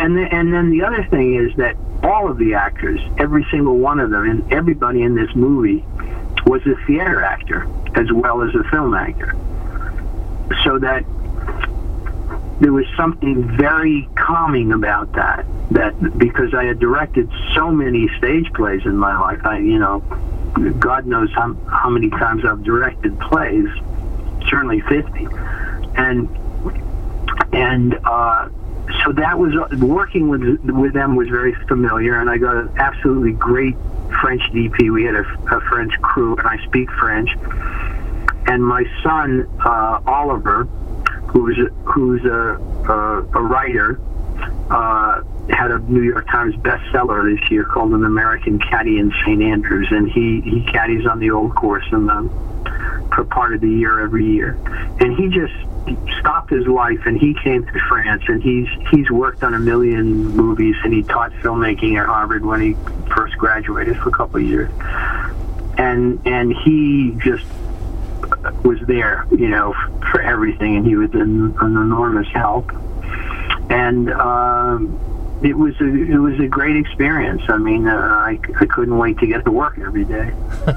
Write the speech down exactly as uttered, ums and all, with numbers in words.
and then, and then the other thing is that all of the actors, every single one of them, and everybody in this movie was a theater actor as well as a film actor. So that there was something very calming about that. That because I had directed so many stage plays in my life, I, you know, God knows how how many times I've directed plays, certainly fifty, and and uh, so that was working with with them was very familiar, and I got an absolutely great French D P. We had a, a French crew, and I speak French. And my son uh, Oliver, who's who's a a, a writer, uh, had a New York Times bestseller this year called "An American Caddy in Saint Andrews," and he he caddies on the old course in the for part of the year every year. And he just stopped his life and he came to France, and he's he's worked on a million movies, and he taught filmmaking at Harvard when he first graduated for a couple of years. And and he just was there, you know, for everything, and he was an, an enormous help. And um, it was a it was a great experience. I mean, uh, I I couldn't wait to get to work every day.